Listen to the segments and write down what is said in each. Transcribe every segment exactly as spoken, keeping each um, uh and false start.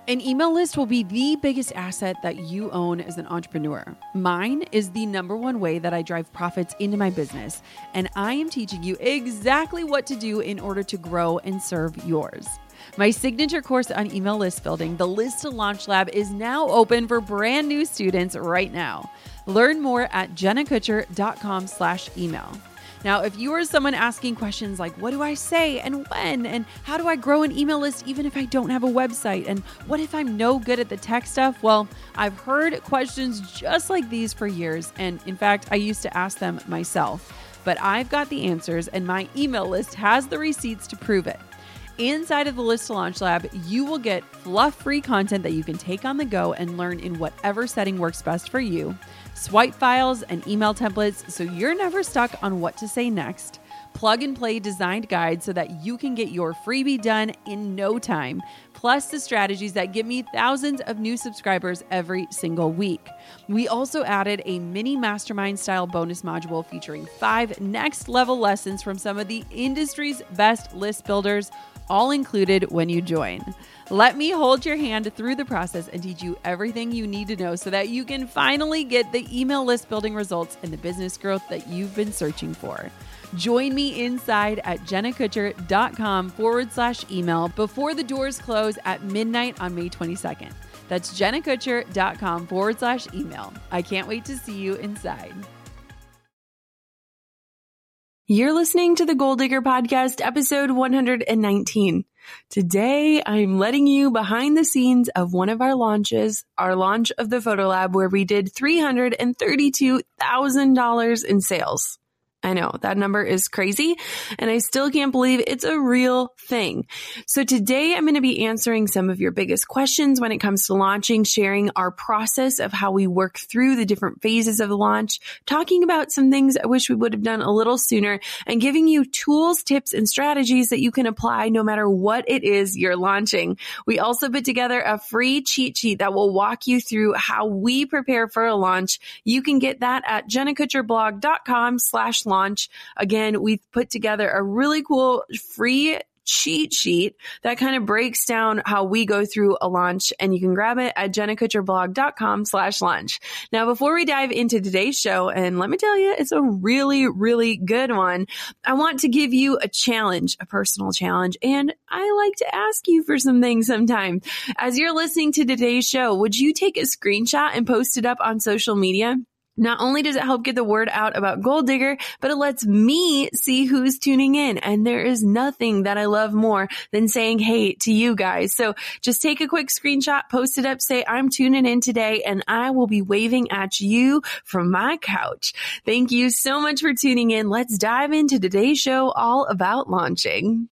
An email list will be the biggest asset that you own as an entrepreneur. Mine is the number one way that I drive profits into my business, and I am teaching you exactly what to do in order to grow and serve yours. My signature course on email list building, the List to Launch Lab, is now open for brand new students right now. Learn more at jennakutcher.com slash email. Now, if you are someone asking questions like, what do I say and when? And how do I grow an email list even if I don't have a website? And what if I'm no good at the tech stuff? Well, I've heard questions just like these for years. And in fact, I used to ask them myself. But I've got the answers, and my email list has the receipts to prove it. Inside of the List to Launch Lab, you will get fluff-free content that you can take on the go and learn in whatever setting works best for you, swipe files and email templates so you're never stuck on what to say next, plug-and-play designed guides so that you can get your freebie done in no time, plus the strategies that give me thousands of new subscribers every single week. We also added a mini mastermind-style bonus module featuring five next-level lessons from some of the industry's best list builders, all included when you join. Let me hold your hand through the process and teach you everything you need to know so that you can finally get the email list building results and the business growth that you've been searching for. Join me inside at jennakutcher.com forward slash email before the doors close at midnight on May twenty-second. That's jennakutcher.com forward slash email. I can't wait to see you inside. You're listening to the Goal Digger Podcast, episode one hundred nineteen. Today, I'm letting you behind the scenes of one of our launches, our launch of the Photo Lab, where we did three hundred thirty-two thousand dollars in sales. I know that number is crazy, and I still can't believe it's a real thing. So today I'm going to be answering some of your biggest questions when it comes to launching, sharing our process of how we work through the different phases of the launch, talking about some things I wish we would have done a little sooner, and giving you tools, tips, and strategies that you can apply no matter what it is you're launching. We also put together a free cheat sheet that will walk you through how we prepare for a launch. You can get that at jennakutcherblog.com slash launch. Launch. Again, we've put together a really cool free cheat sheet that kind of breaks down how we go through a launch, and you can grab it at jennakutcherblog.com slash launch. Now, before we dive into today's show, and let me tell you, it's a really, really good one, I want to give you a challenge, a personal challenge, and I like to ask you for some things sometimes. As you're listening to today's show, would you take a screenshot and post it up on social media? Not only does it help get the word out about Goal Digger, but it lets me see who's tuning in. And there is nothing that I love more than saying hey to you guys. So just take a quick screenshot, post it up, say I'm tuning in today, and I will be waving at you from my couch. Thank you so much for tuning in. Let's dive into today's show all about launching.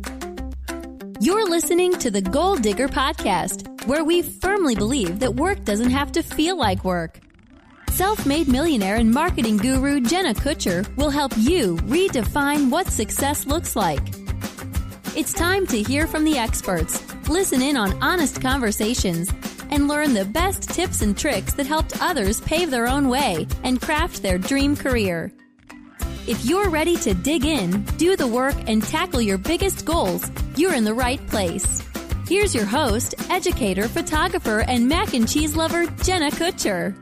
You're listening to the Goal Digger Podcast, where we firmly believe that work doesn't have to feel like work. Self-made millionaire and marketing guru Jenna Kutcher will help you redefine what success looks like. It's time to hear from the experts, listen in on honest conversations, and learn the best tips and tricks that helped others pave their own way and craft their dream career. If you're ready to dig in, do the work, and tackle your biggest goals, you're in the right place. Here's your host, educator, photographer, and mac and cheese lover, Jenna Kutcher.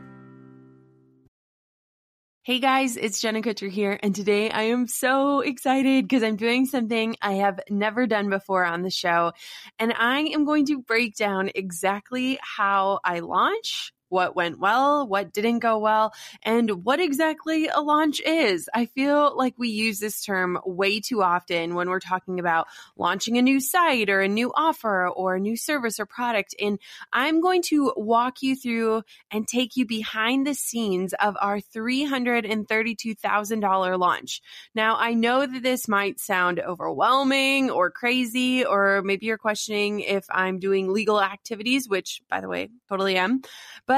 Hey guys, it's Jenna Kutcher here, and today I am so excited because I'm doing something I have never done before on the show, and I am going to break down exactly how I launch, what went well, what didn't go well, and what exactly a launch is. I feel like we use this term way too often when we're talking about launching a new site or a new offer or a new service or product. And I'm going to walk you through and take you behind the scenes of our three hundred thirty-two thousand dollars launch. Now, I know that this might sound overwhelming or crazy, or maybe you're questioning if I'm doing legal activities, which, by the way, totally am. But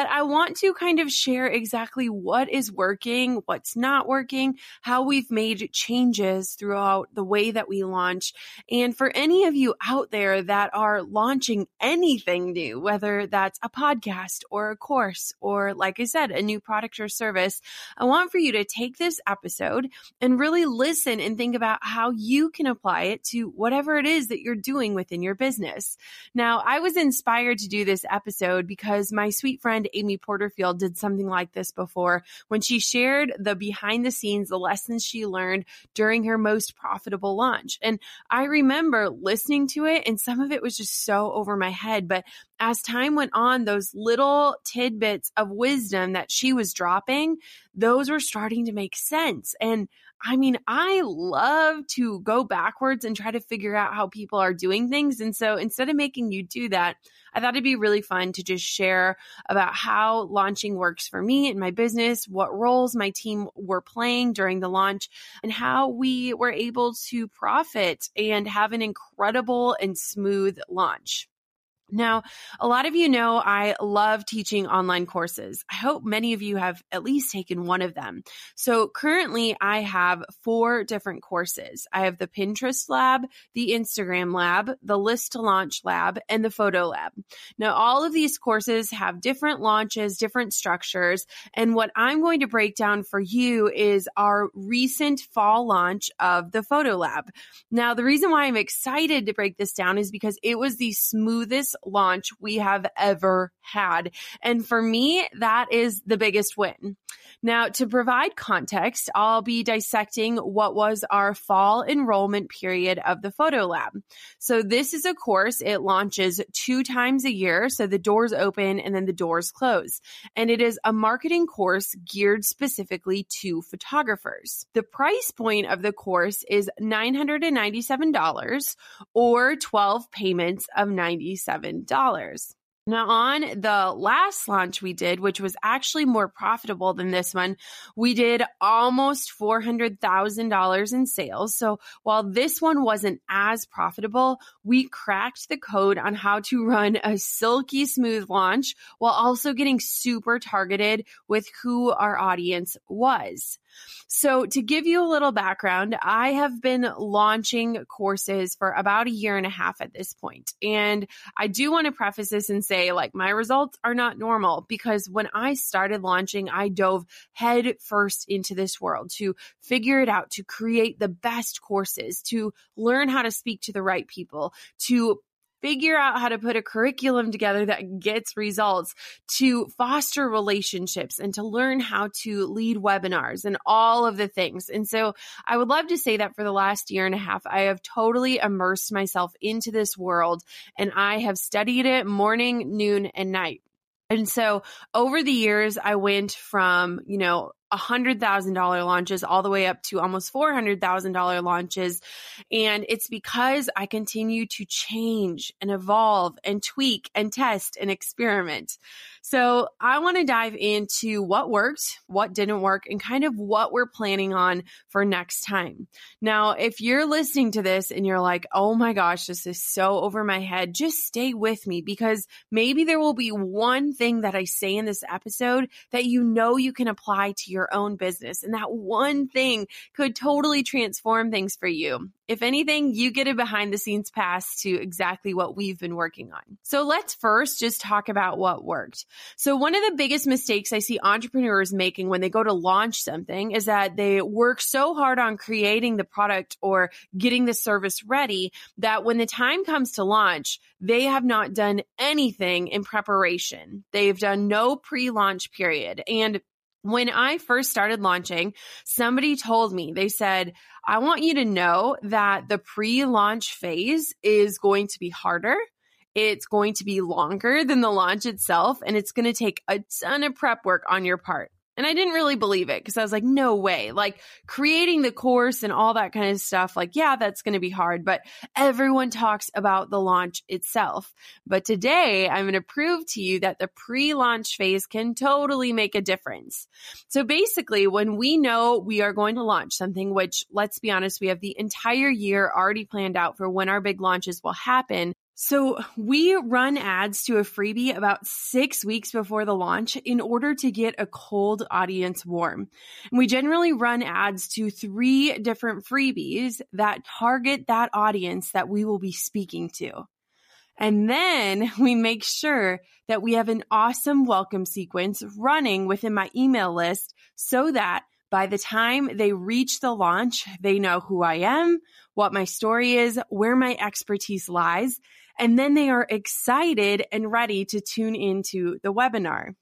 but I want to kind of share exactly what is working, what's not working, how we've made changes throughout the way that we launch. And for any of you out there that are launching anything new, whether that's a podcast or a course, or like I said, a new product or service, I want for you to take this episode and really listen and think about how you can apply it to whatever it is that you're doing within your business. Now, I was inspired to do this episode because my sweet friend Amy Porterfield did something like this before when she shared the behind the scenes, the lessons she learned during her most profitable launch. And I remember listening to it, and some of it was just so over my head. But as time went on, those little tidbits of wisdom that she was dropping, those were starting to make sense. And I mean, I love to go backwards and try to figure out how people are doing things. And so instead of making you do that, I thought it'd be really fun to just share about how launching works for me and my business, what roles my team were playing during the launch, and how we were able to profit and have an incredible and smooth launch. Now, a lot of you know I love teaching online courses. I hope many of you have at least taken one of them. So currently I have four different courses. I have the Pinterest Lab, the Instagram Lab, the List to Launch Lab, and the Photo Lab. Now, all of these courses have different launches, different structures. And what I'm going to break down for you is our recent fall launch of the Photo Lab. Now, the reason why I'm excited to break this down is because it was the smoothest launch we have ever had. And for me, that is the biggest win. Now, to provide context, I'll be dissecting what was our fall enrollment period of the Photo Lab. So this is a course. It launches two times a year. So the doors open and then the doors close. And it is a marketing course geared specifically to photographers. The price point of the course is nine hundred ninety-seven dollars or twelve payments of ninety-seven dollars. Now, on the last launch we did, which was actually more profitable than this one, we did almost four hundred thousand dollars in sales. So while this one wasn't as profitable, we cracked the code on how to run a silky smooth launch while also getting super targeted with who our audience was. So to give you a little background, I have been launching courses for about a year and a half at this point. And I do want to preface this and say, like, my results are not normal, because when I started launching, I dove head first into this world to figure it out, to create the best courses, to learn how to speak to the right people, to figure out how to put a curriculum together that gets results, to foster relationships, and to learn how to lead webinars and all of the things. And so I would love to say that for the last year and a half, I have totally immersed myself into this world, and I have studied it morning, noon, and night. And so over the years, I went from, you know, one hundred thousand dollars launches all the way up to almost four hundred thousand dollars launches. And it's because I continue to change and evolve and tweak and test and experiment. So I want to dive into what worked, what didn't work, and kind of what we're planning on for next time. Now, if you're listening to this and you're like, oh my gosh, this is so over my head, just stay with me, because maybe there will be one thing that I say in this episode that you know you can apply to your own business. And that one thing could totally transform things for you. If anything, you get a behind the scenes pass to exactly what we've been working on. So let's first just talk about what worked. So one of the biggest mistakes I see entrepreneurs making when they go to launch something is that they work so hard on creating the product or getting the service ready that when the time comes to launch, they have not done anything in preparation. They've done no pre-launch period. And when I first started launching, somebody told me, they said, I want you to know that the pre-launch phase is going to be harder. It's going to be longer than the launch itself, and it's going to take a ton of prep work on your part. And I didn't really believe it, because I was like, no way. Like, creating the course and all that kind of stuff, like, yeah, that's going to be hard, but everyone talks about the launch itself. But today I'm going to prove to you that the pre-launch phase can totally make a difference. So basically, when we know we are going to launch something, which, let's be honest, we have the entire year already planned out for when our big launches will happen, So we run ads to a freebie about six weeks before the launch in order to get a cold audience warm. And we generally run ads to three different freebies that target that audience that we will be speaking to. And then we make sure that we have an awesome welcome sequence running within my email list so that by the time they reach the launch, they know who I am, what my story is, where my expertise lies, and then they are excited and ready to tune into the webinar.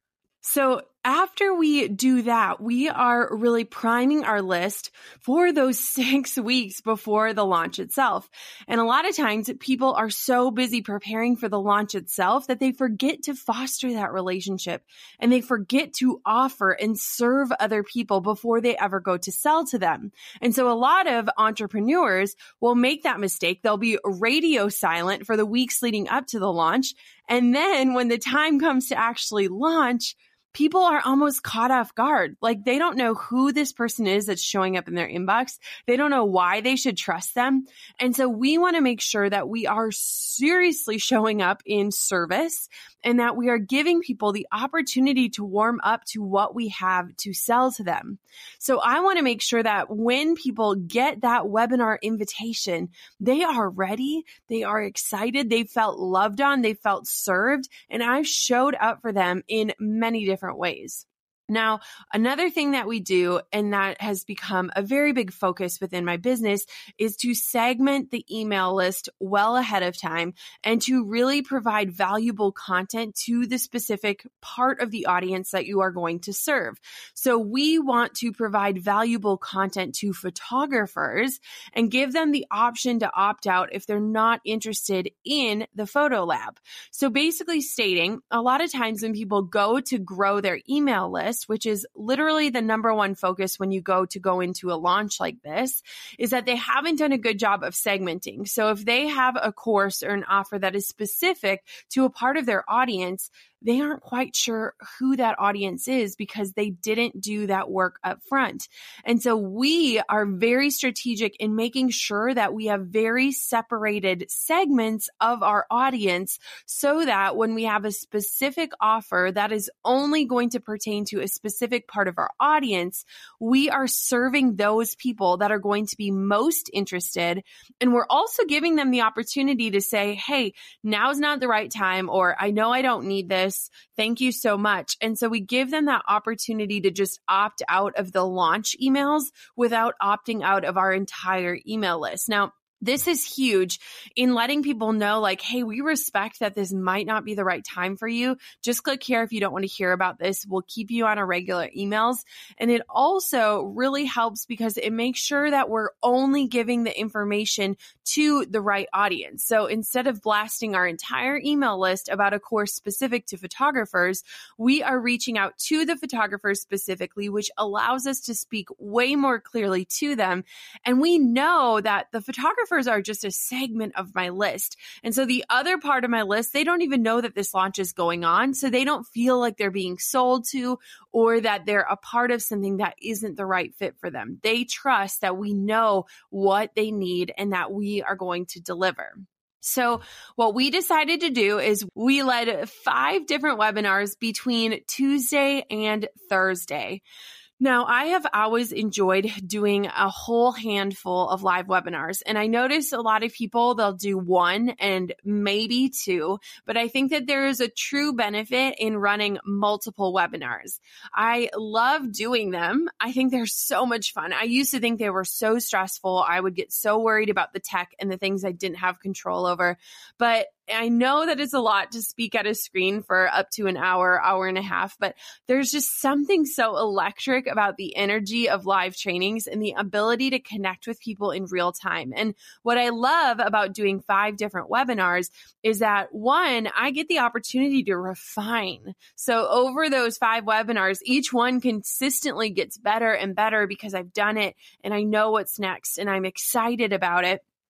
So after we do that, we are really priming our list for those six weeks before the launch itself. And a lot of times people are so busy preparing for the launch itself that they forget to foster that relationship and they forget to offer and serve other people before they ever go to sell to them. And so a lot of entrepreneurs will make that mistake. They'll be radio silent for the weeks leading up to the launch. And then when the time comes to actually launch, people are almost caught off guard. Like they don't know who this person is that's showing up in their inbox. They don't know why they should trust them. And so we want to make sure that we are seriously showing up in service and that we are giving people the opportunity to warm up to what we have to sell to them. So I want to make sure that when people get that webinar invitation, they are ready, they are excited, they felt loved on, they felt served, and I've showed up for them in many different ways. Now, another thing that we do, and that has become a very big focus within my business, is to segment the email list well ahead of time and to really provide valuable content to the specific part of the audience that you are going to serve. So we want to provide valuable content to photographers and give them the option to opt out if they're not interested in the photo lab. So basically stating, a lot of times when people go to grow their email list, which is literally the number one focus when you go to go into a launch like this, is that they haven't done a good job of segmenting. So if they have a course or an offer that is specific to a part of their audience, they aren't quite sure who that audience is because they didn't do that work up front. And so we are very strategic in making sure that we have very separated segments of our audience so that when we have a specific offer that is only going to pertain to a specific part of our audience, we are serving those people that are going to be most interested. And we're also giving them the opportunity to say, hey, now's not the right time, or I know I don't need this. Thank you so much. And so we give them that opportunity to just opt out of the launch emails without opting out of our entire email list. Now, this is huge in letting people know, like, hey, we respect that this might not be the right time for you. Just click here if you don't want to hear about this. We'll keep you on our regular emails. And it also really helps because it makes sure that we're only giving the information to the right audience. So instead of blasting our entire email list about a course specific to photographers, we are reaching out to the photographers specifically, which allows us to speak way more clearly to them. And we know that the photographers are just a segment of my list. And so the other part of my list, they don't even know that this launch is going on. So they don't feel like they're being sold to or that they're a part of something that isn't the right fit for them. They trust that we know what they need and that we are going to deliver. So what we decided to do is we led five different webinars between Tuesday and Thursday. Now, I have always enjoyed doing a whole handful of live webinars, and I notice a lot of people, they'll do one and maybe two, but I think that there is a true benefit in running multiple webinars. I love doing them. I think they're so much fun. I used to think they were so stressful. I would get so worried about the tech and the things I didn't have control over, but I know that it's a lot to speak at a screen for up to an hour, hour and a half, but there's just something so electric about the energy of live trainings and the ability to connect with people in real time. And what I love about doing five different webinars is that, one, I get the opportunity to refine. So over those five webinars, each one consistently gets better and better because I've done it and I know what's next and I'm excited about it.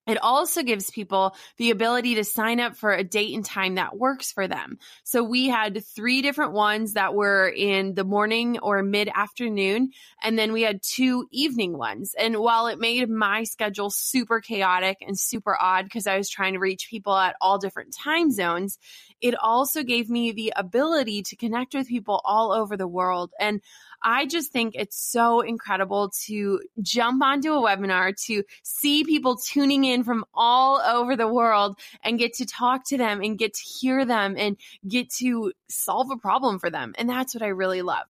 It also gives people the ability to sign up for a date and time that works for them. So we had three different ones that were in the morning or mid-afternoon, and then we had two evening ones. And while it made my schedule super chaotic and super odd because I was trying to reach people at all different time zones, it also gave me the ability to connect with people all over the world. And I just think it's so incredible to jump onto a webinar, to see people tuning in from all over the world and get to talk to them and get to hear them and get to solve a problem for them. And that's what I really love.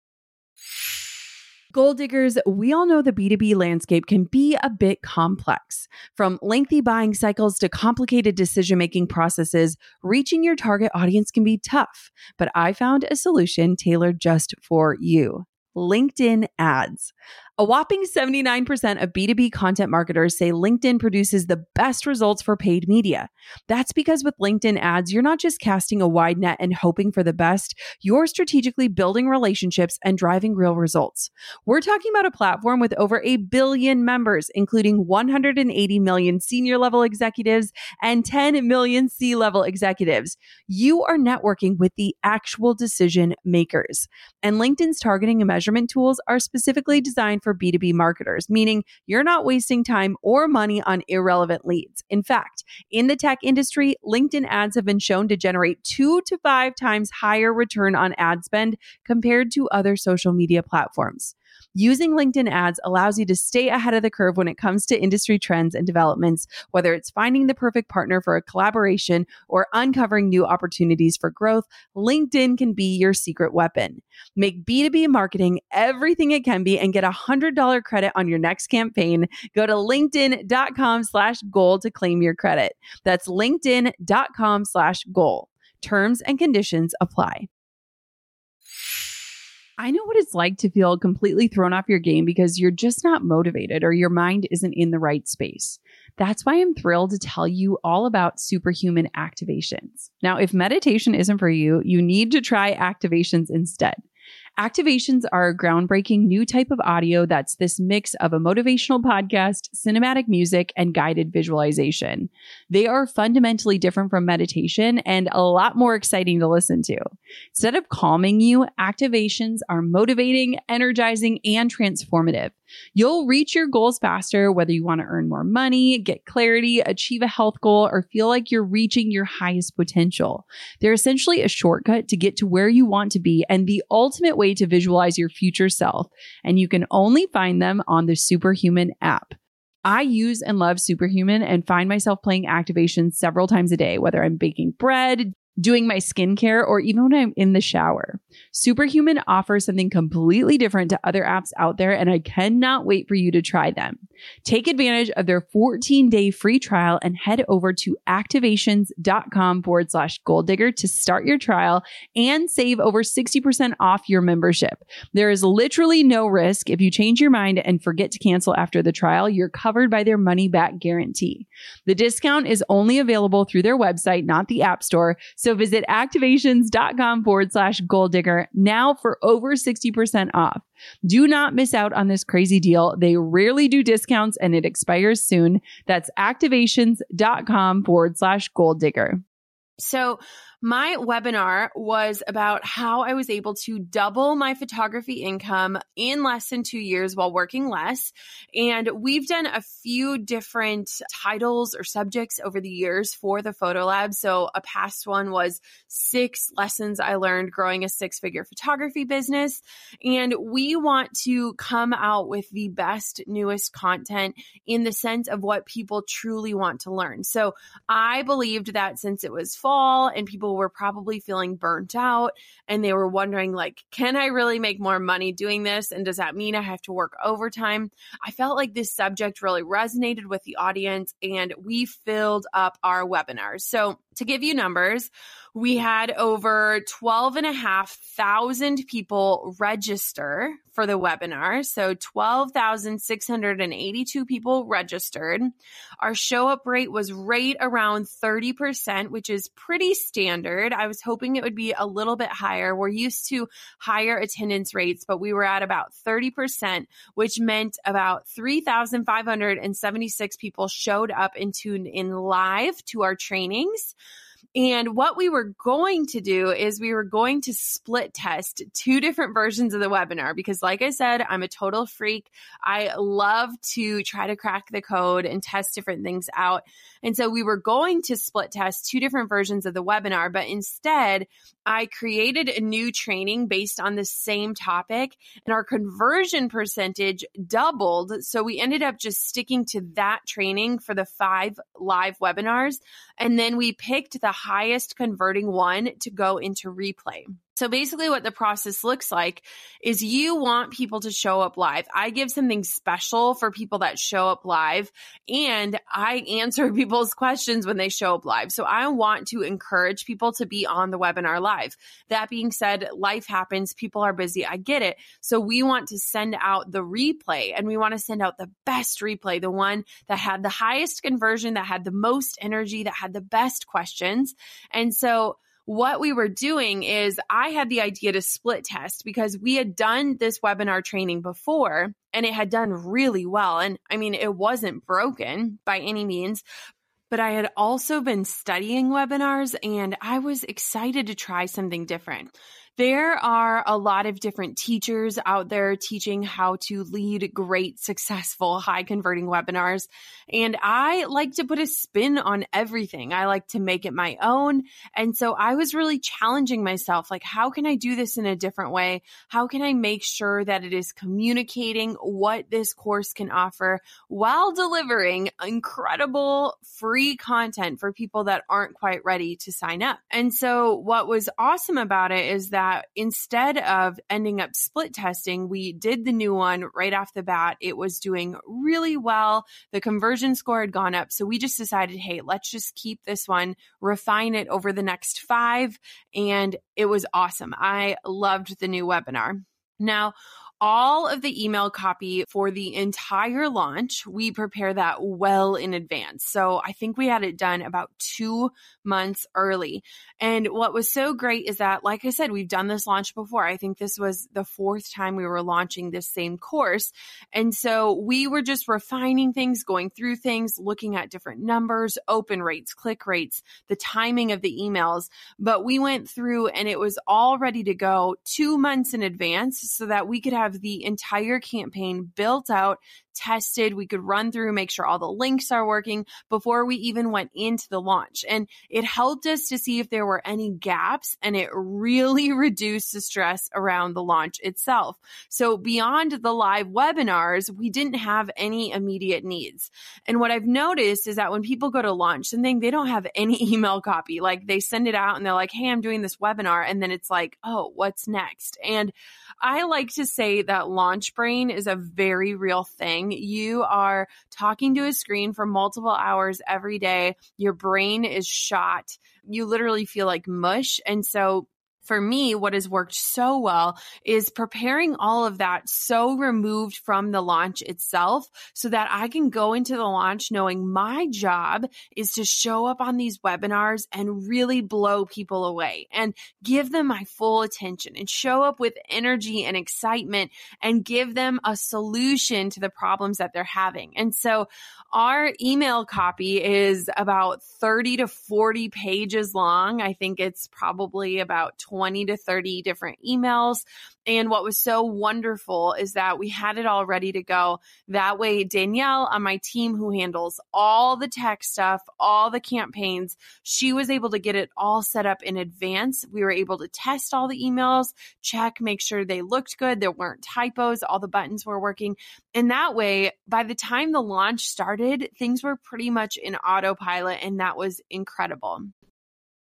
Goal diggers, we all know the B two B landscape can be a bit complex. From lengthy buying cycles to complicated decision-making processes, reaching your target audience can be tough. But I found a solution tailored just for you: LinkedIn ads. A whopping seventy-nine percent of B two B content marketers say LinkedIn produces the best results for paid media. That's because with LinkedIn ads, you're not just casting a wide net and hoping for the best, you're strategically building relationships and driving real results. We're talking about a platform with over a billion members, including one hundred eighty million senior level executives and ten million C-level executives. You are networking with the actual decision makers. And LinkedIn's targeting and measurement tools are specifically designed for for B two B marketers, meaning you're not wasting time or money on irrelevant leads. In fact, in the tech industry, LinkedIn ads have been shown to generate two to five times higher return on ad spend compared to other social media platforms. Using LinkedIn ads allows you to stay ahead of the curve when it comes to industry trends and developments, whether it's finding the perfect partner for a collaboration or uncovering new opportunities for growth. LinkedIn can be your secret weapon. Make B two B marketing everything it can be and get a one hundred dollars credit on your next campaign. Go to linkedin.com slash goal to claim your credit. That's linkedin.com slash goal. Terms and conditions apply. I know what it's like to feel completely thrown off your game because you're just not motivated or your mind isn't in the right space. That's why I'm thrilled to tell you all about Superhuman Activations. Now, if meditation isn't for you, you need to try Activations instead. Activations are a groundbreaking new type of audio that's this mix of a motivational podcast, cinematic music, and guided visualization. They are fundamentally different from meditation and a lot more exciting to listen to. Instead of calming you, Activations are motivating, energizing, and transformative. You'll reach your goals faster, whether you want to earn more money, get clarity, achieve a health goal, or feel like you're reaching your highest potential. They're essentially a shortcut to get to where you want to be and the ultimate way to visualize your future self. And you can only find them on the Superhuman app. I use and love Superhuman and find myself playing Activations several times a day, whether I'm baking bread, doing my skincare, or even when I'm in the shower. Superhuman offers something completely different to other apps out there, and I cannot wait for you to try them. Take advantage of their fourteen-day free trial and head over to activations.com forward slash goal digger to start your trial and save over sixty percent off your membership. There is literally no risk. If you change your mind and forget to cancel after the trial, you're covered by their money-back guarantee. The discount is only available through their website, not the App Store. So visit activations.com forward slash goal digger now for over sixty percent off. Do not miss out on this crazy deal. They rarely do discounts and it expires soon. That's activations.com forward slash goal digger. So my webinar was about how I was able to double my photography income in less than two years while working less. And we've done a few different titles or subjects over the years for the Photo Lab. So a past one was six lessons I learned growing a six-figure photography business. And we want to come out with the best, newest content in the sense of what people truly want to learn. So I believed that since it was fall and people were probably feeling burnt out and they were wondering, like, can I really make more money doing this? And does that mean I have to work overtime? I felt like this subject really resonated with the audience and we filled up our webinars. So To give you numbers, we had over twelve and a half thousand people register for the webinar. So twelve thousand six hundred eighty-two people registered. Our show up rate was right around thirty percent, which is pretty standard. I was hoping it would be a little bit higher. We're used to higher attendance rates, but we were at about thirty percent, which meant about three thousand five hundred seventy-six people showed up and tuned in live to our trainings. And what we were going to do is we were going to split test two different versions of the webinar because, like I said, I'm a total freak. I love to try to crack the code and test different things out. And so we were going to split test two different versions of the webinar, but instead I created a new training based on the same topic and our conversion percentage doubled. So we ended up just sticking to that training for the five live webinars. And then we picked the highest converting one to go into replay. So basically what the process looks like is you want people to show up live. I give something special for people that show up live, and I answer people's questions when they show up live. So I want to encourage people to be on the webinar live. That being said, life happens. People are busy. I get it. So we want to send out the replay, and we want to send out the best replay, the one that had the highest conversion, that had the most energy, that had the best questions. And so what we were doing is I had the idea to split test because we had done this webinar training before and it had done really well. And I mean, it wasn't broken by any means, but I had also been studying webinars and I was excited to try something different. There are a lot of different teachers out there teaching how to lead great, successful, high converting webinars. And I like to put a spin on everything. I like to make it my own. And so I was really challenging myself, like, how can I do this in a different way? How can I make sure that it is communicating what this course can offer while delivering incredible free content for people that aren't quite ready to sign up? And so what was awesome about it is that instead of ending up split testing, we did the new one right off the bat. It was doing really well. The conversion score had gone up. So we just decided, hey, let's just keep this one, refine it over the next five. And it was awesome. I loved the new webinar. Now, all of the email copy for the entire launch, we prepare that well in advance. So I think we had it done about two months early. And what was so great is that, like I said, we've done this launch before. I think this was the fourth time we were launching this same course. And so we were just refining things, going through things, looking at different numbers, open rates, click rates, the timing of the emails. But we went through and it was all ready to go two months in advance so that we could have the entire campaign built out, tested. We could run through, make sure all the links are working before we even went into the launch. And it helped us to see if there were any gaps, and it really reduced the stress around the launch itself. So beyond the live webinars, we didn't have any immediate needs. And what I've noticed is that when people go to launch something, they don't have any email copy. Like they send it out and they're like, hey, I'm doing this webinar. And then it's like, oh, what's next? And I like to say that launch brain is a very real thing. You are talking to a screen for multiple hours every day. Your brain is shot. You literally feel like mush. And so for me, what has worked so well is preparing all of that so removed from the launch itself so that I can go into the launch knowing my job is to show up on these webinars and really blow people away and give them my full attention and show up with energy and excitement and give them a solution to the problems that they're having. And so our email copy is about thirty to forty pages long. I think it's probably about twenty to thirty different emails. And what was so wonderful is that we had it all ready to go. That way, Danielle on my team who handles all the tech stuff, all the campaigns, she was able to get it all set up in advance. We were able to test all the emails, check, make sure they looked good. There weren't typos. All the buttons were working. And that way, by the time the launch started, things were pretty much in autopilot, and that was incredible.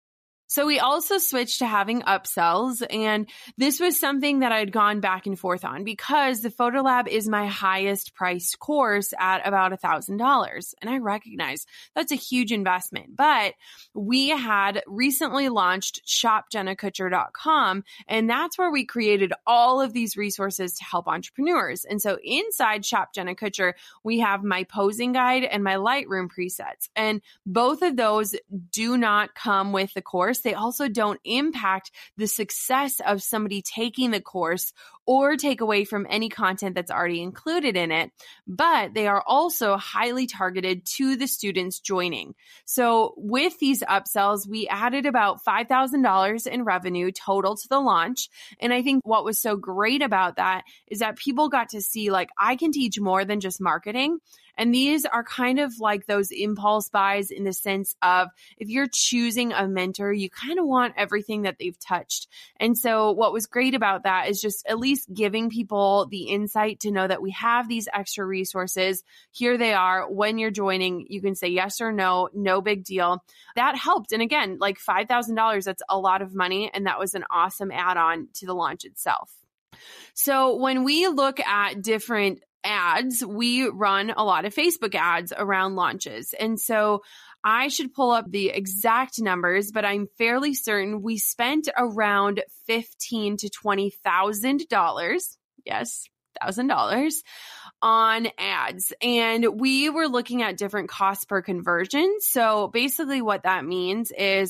So we also switched to having upsells, and this was something that I'd gone back and forth on because the Photo Lab is my highest priced course at about one thousand dollars. And I recognize that's a huge investment, but we had recently launched shop jenna kutcher dot com, and that's where we created all of these resources to help entrepreneurs. And so inside Shop Jenna Kutcher, we have my posing guide and my Lightroom presets, and both of those do not come with the course. They also don't impact the success of somebody taking the course or take away from any content that's already included in it, but they are also highly targeted to the students joining. So with these upsells, we added about five thousand dollars in revenue total to the launch. And I think what was so great about that is that people got to see, like, I can teach more than just marketing. And these are kind of like those impulse buys in the sense of if you're choosing a mentor, you kind of want everything that they've touched. And so what was great about that is just at least giving people the insight to know that we have these extra resources. Here they are. When you're joining, you can say yes or no, no big deal. That helped. And again, like five thousand dollars, that's a lot of money. And that was an awesome add-on to the launch itself. So when we look at different ads, we run a lot of Facebook ads around launches. And so I should pull up the exact numbers, but I'm fairly certain we spent around fifteen to twenty thousand dollars. Yes, thousand dollars on ads. And we were looking at different costs per conversion. So basically what that means is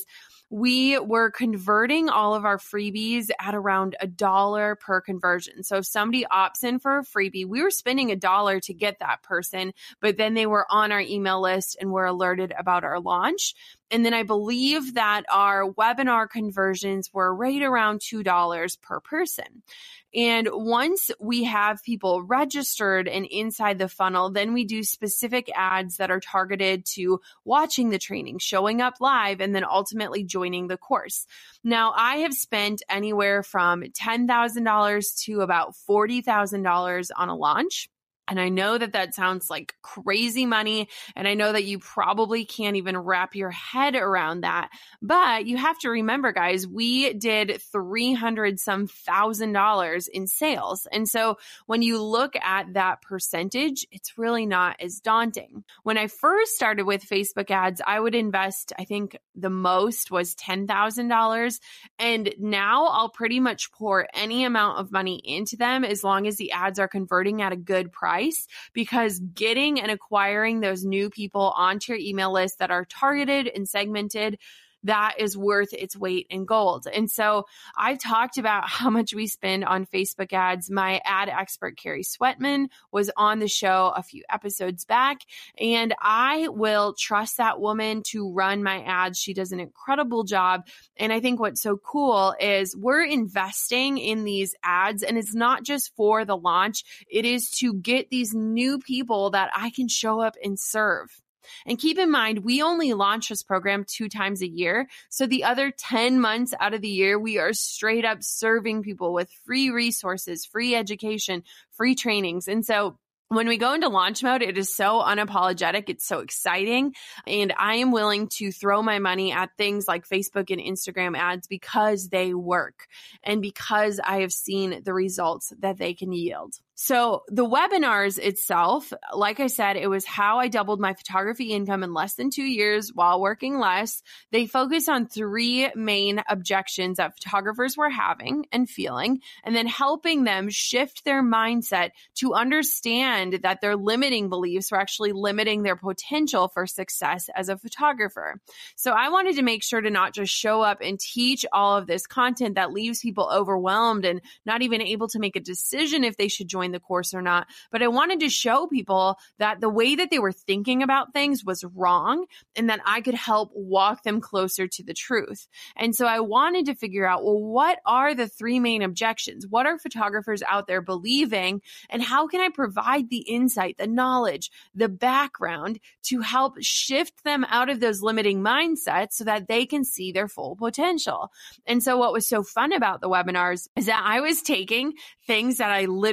we were converting all of our freebies at around a dollar per conversion. So if somebody opts in for a freebie, we were spending a dollar to get that person, but then they were on our email list and were alerted about our launch. And then I believe that our webinar conversions were right around two dollars per person. And once we have people registered and inside the funnel, then we do specific ads that are targeted to watching the training, showing up live, and then ultimately joining the course. Now, I have spent anywhere from ten thousand dollars to about forty thousand dollars on a launch. And I know that that sounds like crazy money. And I know that you probably can't even wrap your head around that. But you have to remember, guys, we did three hundred some thousand dollars in sales. And so when you look at that percentage, it's really not as daunting. When I first started with Facebook ads, I would invest, I think the most was ten thousand dollars. And now I'll pretty much pour any amount of money into them as long as the ads are converting at a good price. Because getting and acquiring those new people onto your email list that are targeted and segmented, that is worth its weight in gold. And so I've talked about how much we spend on Facebook ads. My ad expert, Carrie Sweatman, was on the show a few episodes back, and I will trust that woman to run my ads. She does an incredible job. And I think what's so cool is we're investing in these ads, and it's not just for the launch. It is to get these new people that I can show up and serve. And keep in mind, we only launch this program two times a year. So the other ten months out of the year, we are straight up serving people with free resources, free education, free trainings. And so when we go into launch mode, it is so unapologetic. It's so exciting. And I am willing to throw my money at things like Facebook and Instagram ads because they work and because I have seen the results that they can yield. So the webinars itself, like I said, it was how I doubled my photography income in less than two years while working less. They focus on three main objections that photographers were having and feeling, and then helping them shift their mindset to understand that their limiting beliefs were actually limiting their potential for success as a photographer. So I wanted to make sure to not just show up and teach all of this content that leaves people overwhelmed and not even able to make a decision if they should join the course or not. But I wanted to show people that the way that they were thinking about things was wrong and that I could help walk them closer to the truth. And so I wanted to figure out, well, what are the three main objections? What are photographers out there believing? And how can I provide the insight, the knowledge, the background to help shift them out of those limiting mindsets so that they can see their full potential? And so what was so fun about the webinars is that I was taking things that I literally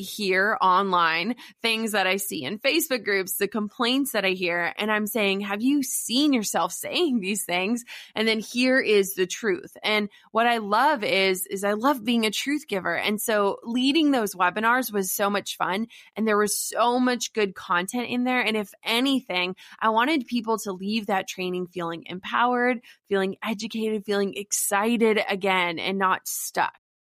hear online, things that I see in Facebook groups, the complaints that I hear, and I'm saying, have you seen yourself saying these things? And then here is the truth. And what I love is, is I love being a truth giver. And so leading those webinars was so much fun, and there was so much good content in there. And if anything, I wanted people to leave that training feeling empowered, feeling educated, feeling excited again, and not stuck.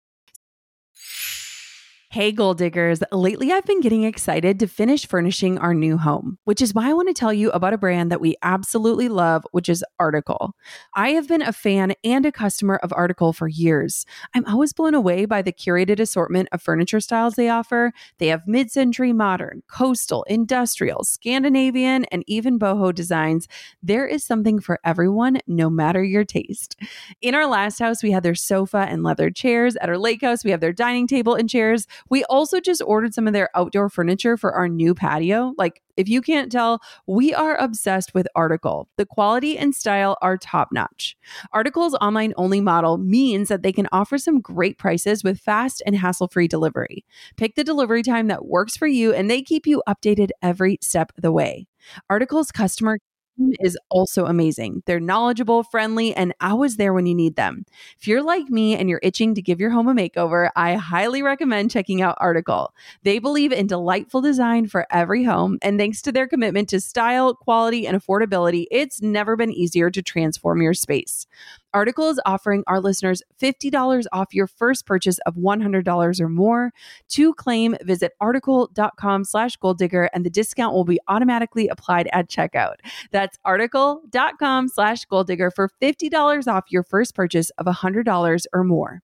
Hey, goal diggers. Lately, I've been getting excited to finish furnishing our new home, which is why I want to tell you about a brand that we absolutely love, which is Article. I have been a fan and a customer of Article for years. I'm always blown away by the curated assortment of furniture styles they offer. They have mid-century modern, coastal, industrial, Scandinavian, and even boho designs. There is something for everyone, no matter your taste. In our last house, we had their sofa and leather chairs. At our lake house, we have their dining table and chairs. We also just ordered some of their outdoor furniture for our new patio. Like, if you can't tell, we are obsessed with Article. The quality and style are top notch. Article's online only model means that they can offer some great prices with fast and hassle-free delivery. Pick the delivery time that works for you, and they keep you updated every step of the way. Article's customer is also amazing. They're knowledgeable, friendly, and always there when you need them. If you're like me and you're itching to give your home a makeover, I highly recommend checking out Article. They believe in delightful design for every home, and thanks to their commitment to style, quality, and affordability, it's never been easier to transform your space. Article is offering our listeners fifty dollars off your first purchase of one hundred dollars or more. To claim, visit article.com slash goal digger, and the discount will be automatically applied at checkout. That's article.com slash goal digger for fifty dollars off your first purchase of one hundred dollars or more.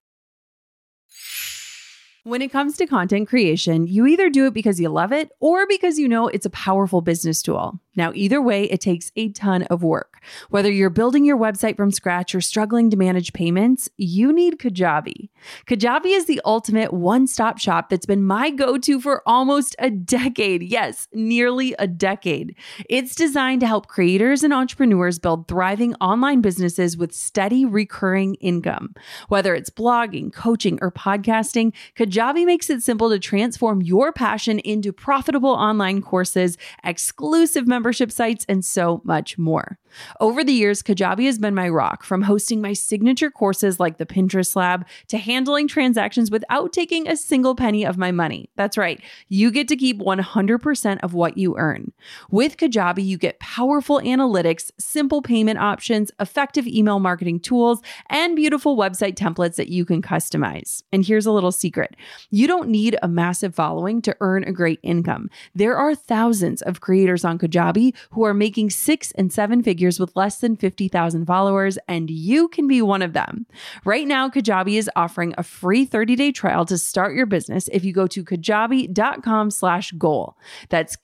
When it comes to content creation, you either do it because you love it or because you know it's a powerful business tool. Now, either way, it takes a ton of work. Whether you're building your website from scratch or struggling to manage payments, you need Kajabi. Kajabi is the ultimate one-stop shop that's been my go-to for almost a decade. Yes, nearly a decade. It's designed to help creators and entrepreneurs build thriving online businesses with steady recurring income. Whether it's blogging, coaching, or podcasting, Kajabi makes it simple to transform your passion into profitable online courses, exclusive memberships, membership sites, and so much more. Over the years, Kajabi has been my rock, from hosting my signature courses like the Pinterest Lab to handling transactions without taking a single penny of my money. That's right. You get to keep one hundred percent of what you earn. With Kajabi, you get powerful analytics, simple payment options, effective email marketing tools, and beautiful website templates that you can customize. And here's a little secret. You don't need a massive following to earn a great income. There are thousands of creators on Kajabi who are making six and seven figures with less than fifty thousand followers, and you can be one of them. Right now, Kajabi is offering a free thirty-day trial to start your business if you go to kajabi.com slash goal. That's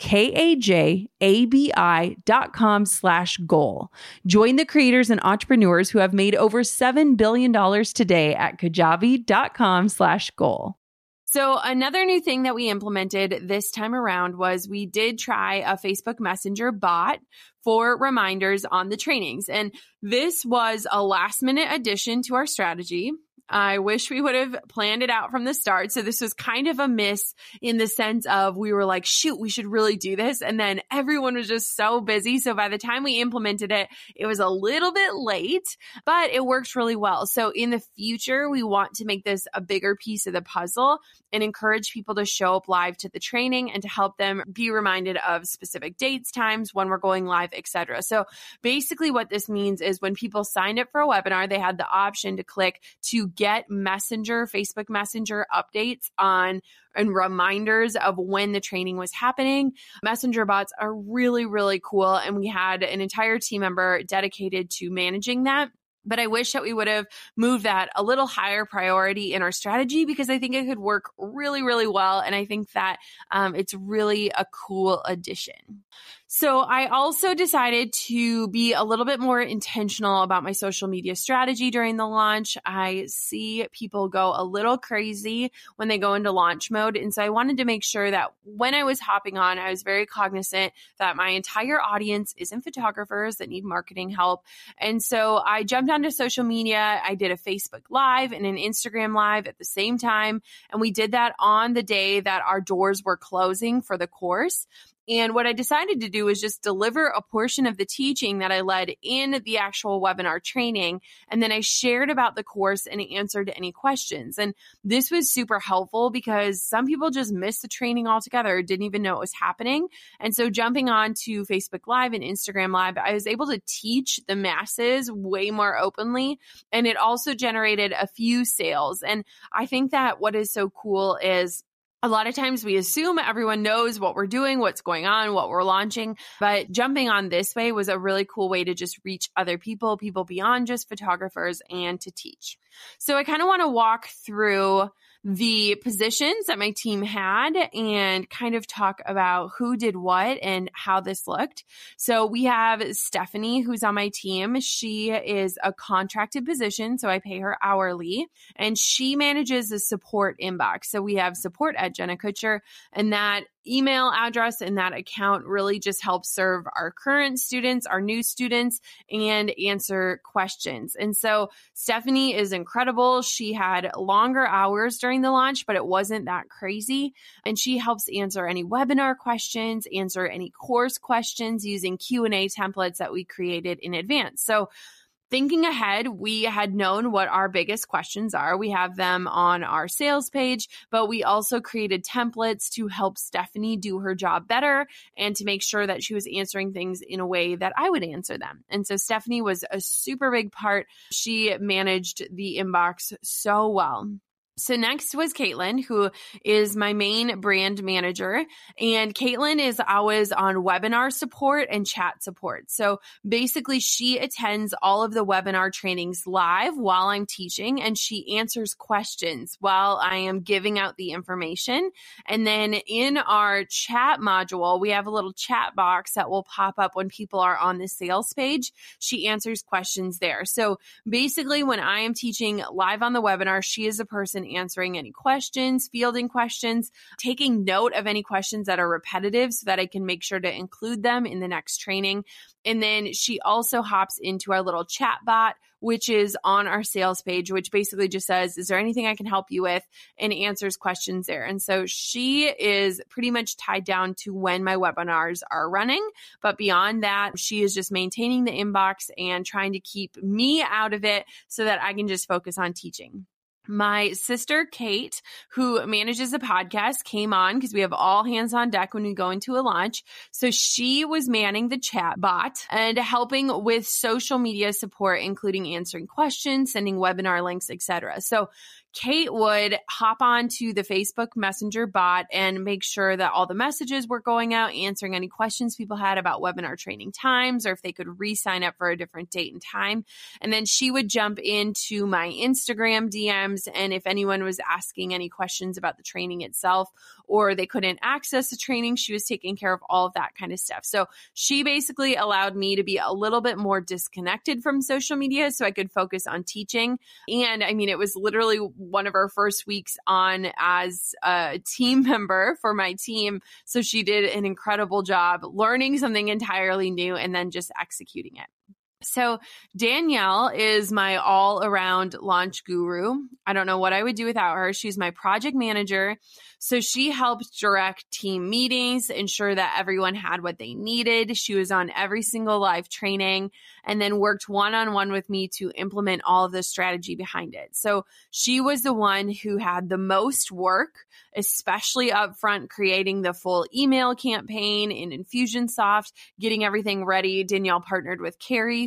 K-A-J-A-B-I dot com slash goal. Join the creators and entrepreneurs who have made over seven billion dollars today at kajabi.com slash goal. So another new thing that we implemented this time around was we did try a Facebook Messenger bot for reminders on the trainings. And this was a last minute addition to our strategy. I wish we would have planned it out from the start. So this was kind of a miss in the sense of we were like, shoot, we should really do this. And then everyone was just so busy. So by the time we implemented it, it was a little bit late, but it works really well. So in the future, we want to make this a bigger piece of the puzzle and encourage people to show up live to the training and to help them be reminded of specific dates, times, when we're going live, et cetera. So basically what this means is when people signed up for a webinar, they had the option to click to get Messenger, Facebook Messenger updates on and reminders of when the training was happening. Messenger bots are really, really cool. And we had an entire team member dedicated to managing that. But I wish that we would have moved that a little higher priority in our strategy because I think it could work really, really well. And I think that um, it's really a cool addition. So I also decided to be a little bit more intentional about my social media strategy during the launch. I see people go a little crazy when they go into launch mode. And so I wanted to make sure that when I was hopping on, I was very cognizant that my entire audience isn't photographers that need marketing help. And so I jumped onto social media. I did a Facebook Live and an Instagram Live at the same time. And we did that on the day that our doors were closing for the course. And what I decided to do was just deliver a portion of the teaching that I led in the actual webinar training. And then I shared about the course and answered any questions. And this was super helpful because some people just missed the training altogether, didn't even know it was happening. And so jumping on to Facebook Live and Instagram Live, I was able to teach the masses way more openly. And it also generated a few sales. And I think that what is so cool is a lot of times we assume everyone knows what we're doing, what's going on, what we're launching, but jumping on this way was a really cool way to just reach other people, people beyond just photographers, and to teach. So I kind of want to walk through the positions that my team had and kind of talk about who did what and how this looked. So we have Stephanie, who's on my team. She is a contracted position, so I pay her hourly, and she manages the support inbox. So we have support at Jenna Kutcher, and that email address and that account really just helps serve our current students, our new students, and answer questions. And so Stephanie is incredible. She had longer hours during the launch, but it wasn't that crazy. And she helps answer any webinar questions, answer any course questions using Q and A templates that we created in advance. So thinking ahead, we had known what our biggest questions are. We have them on our sales page, but we also created templates to help Stephanie do her job better and to make sure that she was answering things in a way that I would answer them. And so Stephanie was a super big part. She managed the inbox so well. So next was Caitlin, who is my main brand manager. And Caitlin is always on webinar support and chat support. So basically she attends all of the webinar trainings live while I'm teaching, and she answers questions while I am giving out the information. And then in our chat module, we have a little chat box that will pop up when people are on the sales page. She answers questions there. So basically when I am teaching live on the webinar, she is the person answering any questions, fielding questions, taking note of any questions that are repetitive so that I can make sure to include them in the next training. And then she also hops into our little chat bot, which is on our sales page, which basically just says, is there anything I can help you with? And answers questions there. And so she is pretty much tied down to when my webinars are running. But beyond that, she is just maintaining the inbox and trying to keep me out of it so that I can just focus on teaching. My sister, Kate, who manages the podcast, came on because we have all hands on deck when we go into a launch. So she was manning the chat bot and helping with social media support, including answering questions, sending webinar links, et cetera. So Kate would hop on to the Facebook Messenger bot and make sure that all the messages were going out, answering any questions people had about webinar training times or if they could re-sign up for a different date and time. And then she would jump into my Instagram D Ms, and if anyone was asking any questions about the training itself or they couldn't access the training, she was taking care of all of that kind of stuff. So she basically allowed me to be a little bit more disconnected from social media so I could focus on teaching. And I mean, it was literally one of our first weeks on as a team member for my team. So she did an incredible job learning something entirely new and then just executing it. So Danielle is my all-around launch guru. I don't know what I would do without her. She's my project manager. So she helped direct team meetings, ensure that everyone had what they needed. She was on every single live training and then worked one-on-one with me to implement all of the strategy behind it. So she was the one who had the most work, especially upfront, creating the full email campaign in Infusionsoft, getting everything ready. Danielle partnered with Carrie,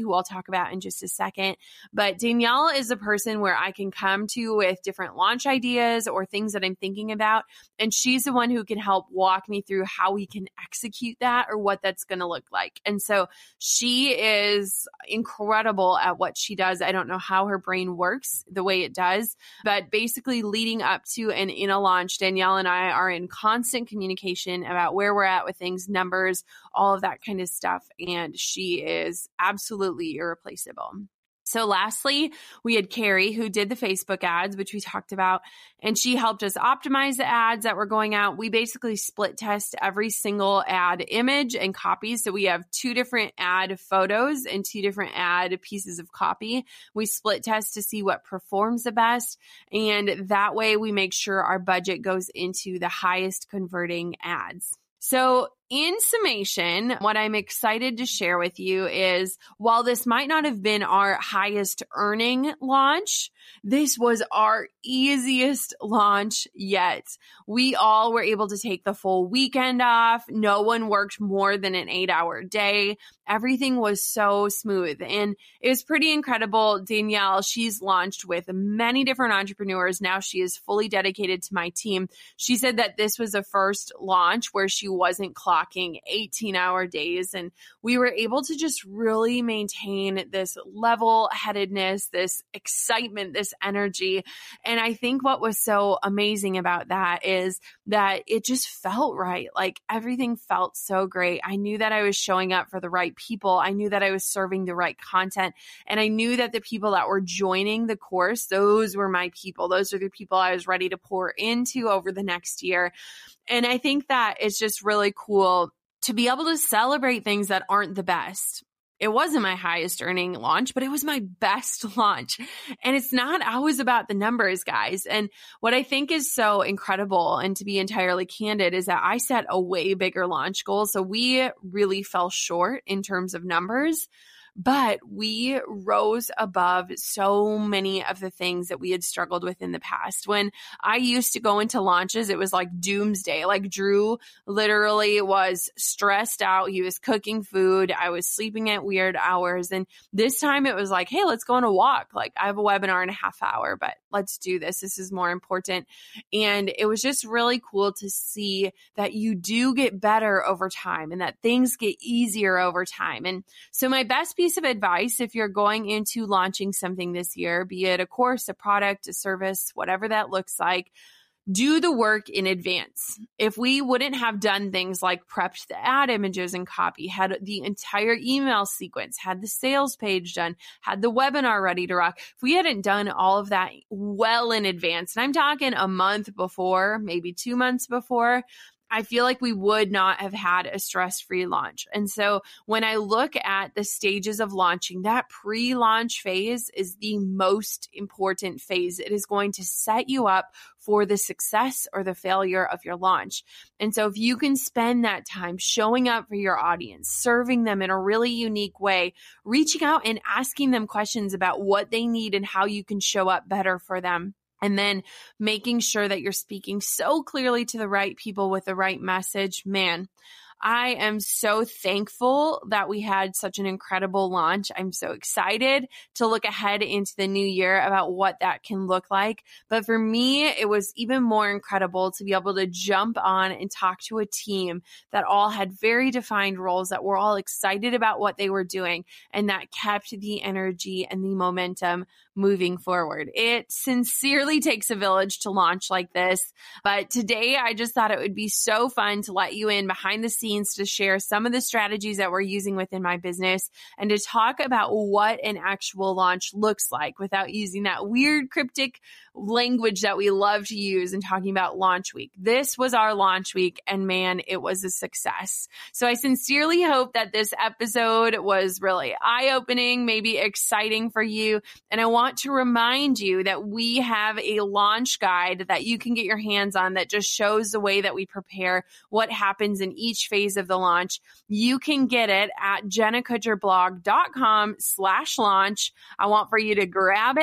who I'll talk about in just a second. But Danielle is a person where I can come to with different launch ideas or things that I'm thinking about. And she's the one who can help walk me through how we can execute that or what that's going to look like. And so she is incredible at what she does. I don't know how her brain works the way it does, but basically leading up to and in a launch, Danielle and I are in constant communication about where we're at with things, numbers, all of that kind of stuff. And she is absolutely irreplaceable. So lastly, we had Carrie who did the Facebook ads, which we talked about, and she helped us optimize the ads that were going out. We basically split test every single ad image and copy. So we have two different ad photos and two different ad pieces of copy. We split test to see what performs the best. And that way we make sure our budget goes into the highest converting ads. So in summation, what I'm excited to share with you is while this might not have been our highest earning launch, this was our easiest launch yet. We all were able to take the full weekend off. No one worked more than an eight hour day. Everything was so smooth and it was pretty incredible. Danielle, she's launched with many different entrepreneurs. Now she is fully dedicated to my team. She said that this was the first launch where she wasn't clocking eighteen hour days. And we were able to just really maintain this level headedness, this excitement, this energy. And I think what was so amazing about that is that it just felt right. Like everything felt so great. I knew that I was showing up for the right people. I knew that I was serving the right content. And I knew that the people that were joining the course, those were my people. Those are the people I was ready to pour into over the next year. And I think that it's just really cool to be able to celebrate things that aren't the best. It wasn't my highest earning launch, but it was my best launch. And it's not always about the numbers, guys. And what I think is so incredible, and to be entirely candid, is that I set a way bigger launch goal. So we really fell short in terms of numbers. But we rose above so many of the things that we had struggled with in the past. When I used to go into launches, it was like doomsday. Like Drew literally was stressed out. He was cooking food. I was sleeping at weird hours. And this time it was like, hey, let's go on a walk. Like I have a webinar in a half hour, but let's do this. This is more important. And it was just really cool to see that you do get better over time and that things get easier over time. And so my best piece of advice, if you're going into launching something this year, be it a course, a product, a service, whatever that looks like, do the work in advance. If we wouldn't have done things like prepped the ad images and copy, had the entire email sequence, had the sales page done, had the webinar ready to rock, if we hadn't done all of that well in advance, and I'm talking a month before, maybe two months before, I feel like we would not have had a stress-free launch. And so when I look at the stages of launching, that pre-launch phase is the most important phase. It is going to set you up for the success or the failure of your launch. And so if you can spend that time showing up for your audience, serving them in a really unique way, reaching out and asking them questions about what they need and how you can show up better for them, and then making sure that you're speaking so clearly to the right people with the right message, man, I am so thankful that we had such an incredible launch. I'm so excited to look ahead into the new year about what that can look like. But for me, it was even more incredible to be able to jump on and talk to a team that all had very defined roles, that were all excited about what they were doing, and that kept the energy and the momentum moving forward. It sincerely takes a village to launch like this. But today, I just thought it would be so fun to let you in behind the scenes to share some of the strategies that we're using within my business and to talk about what an actual launch looks like without using that weird cryptic language that we love to use in talking about launch week. This was our launch week, and man, it was a success. So I sincerely hope that this episode was really eye-opening, maybe exciting for you. And I want to remind you that we have a launch guide that you can get your hands on that just shows the way that we prepare, what happens in each phase of the launch. You can get it at jennakutcherblog.com slash launch. I want for you to grab it,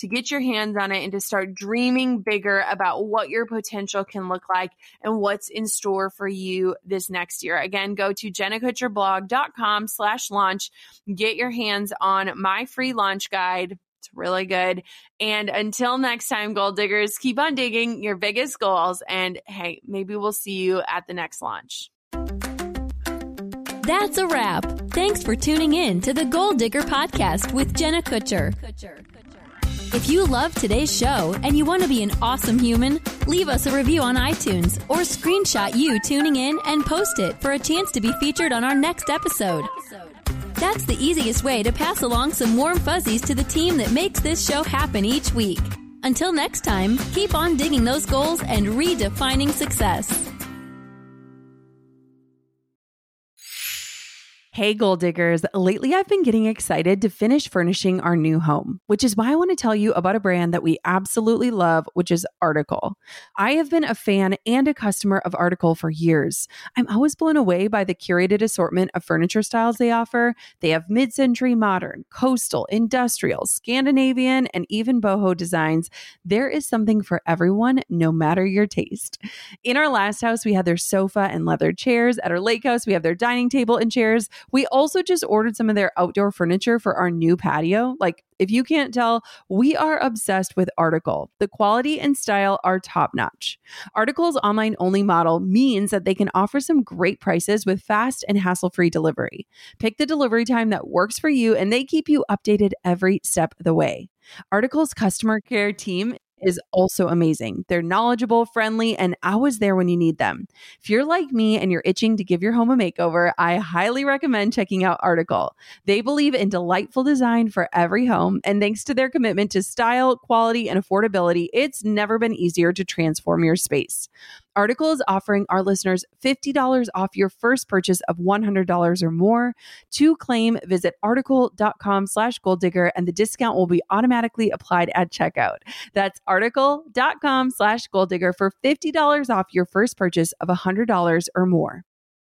to get your hands on it and to start dreaming bigger about what your potential can look like and what's in store for you this next year. Again, go to jennakutcherblog.com slash launch. Get your hands on my free launch guide. It's really good. And until next time, goal diggers, keep on digging your biggest goals. And hey, maybe we'll see you at the next launch. That's a wrap. Thanks for tuning in to the Goal Digger Podcast with Jenna Kutcher. If you love today's show and you want to be an awesome human, leave us a review on iTunes or screenshot you tuning in and post it for a chance to be featured on our next episode. That's the easiest way to pass along some warm fuzzies to the team that makes this show happen each week. Until next time, keep on digging those goals and redefining success. Hey, goal diggers. Lately, I've been getting excited to finish furnishing our new home, which is why I want to tell you about a brand that we absolutely love, which is Article. I have been a fan and a customer of Article for years. I'm always blown away by the curated assortment of furniture styles they offer. They have mid-century modern, coastal, industrial, Scandinavian, and even boho designs. There is something for everyone, no matter your taste. In our last house, we had their sofa and leather chairs. At our lake house, we have their dining table and chairs. We also just ordered some of their outdoor furniture for our new patio. Like, if you can't tell, we are obsessed with Article. The quality and style are top notch. Article's online only model means that they can offer some great prices with fast and hassle-free delivery. Pick the delivery time that works for you, and they keep you updated every step of the way. Article's customer care team is also amazing. They're knowledgeable, friendly, and always there when you need them. If you're like me and you're itching to give your home a makeover, I highly recommend checking out Article. They believe in delightful design for every home, and thanks to their commitment to style, quality, and affordability, it's never been easier to transform your space. Article is offering our listeners fifty dollars off your first purchase of one hundred dollars or more. To claim, visit article.com slash goal digger, and the discount will be automatically applied at checkout. That's article.com slash goal digger for fifty dollars off your first purchase of one hundred dollars or more.